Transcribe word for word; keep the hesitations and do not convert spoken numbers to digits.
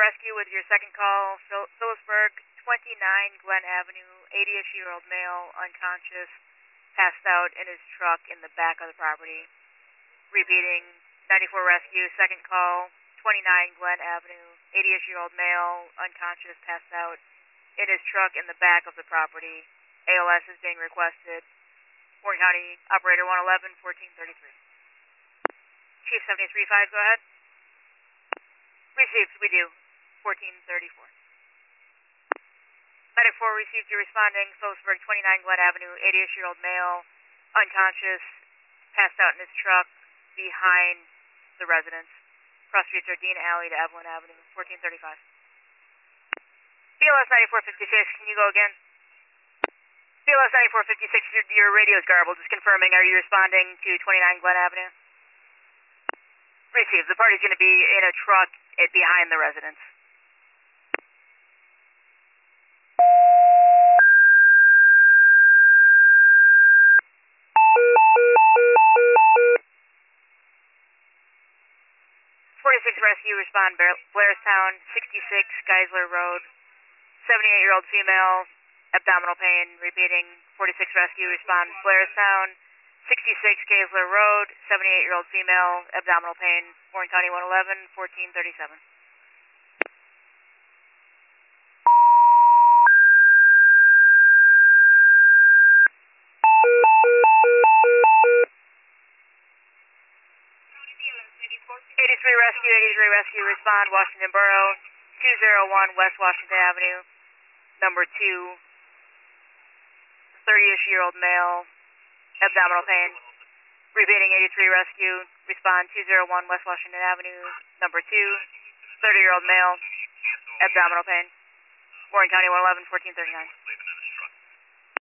rescue with your second call. Phil- Phillipsburg, twenty-nine Glen Avenue, eighty-ish-year-old male, unconscious, passed out in his truck in the back of the property. Repeating, ninety-four rescue, second call, twenty-nine Glen Avenue, eighty-ish-year-old male, unconscious, passed out in his truck in the back of the property. A L S is being requested. Warren County Operator one eleven, fourteen thirty-three. Chief seventy-three five, go ahead. Received, we do. fourteen thirty-four. Medic four received, you're responding. Phillipsburg, twenty-nine Glen Avenue, eighty-ish-year-old male, unconscious, passed out in his truck behind the residence. Cross streets are Dean Alley to Evelyn Avenue, fourteen thirty-five. B L S ninety-four fifty-six, can you go again? B L S ninety-four fifty-six, your, your radio's garbled. Just confirming, are you responding to twenty-nine Glen Avenue? Received. The party's going to be in a truck behind the residence. forty-six rescue, respond Blairstown, sixty-six Geisler Road, seventy-eight-year-old female, abdominal pain. Repeating, forty-six rescue, respond Blairstown, sixty-six Geisler Road, seventy-eight-year-old female, abdominal pain. Warren County one eleven, fourteen thirty-seven. eighty-three rescue, eighty-three rescue, respond Washington Borough, two oh one West Washington Avenue, number two, thirty-ish-year-old male, abdominal pain. Repeating, eighty-three rescue, respond two oh one West Washington Avenue, number two, thirty-year-old male, abdominal pain. Warren County one eleven, fourteen thirty-nine.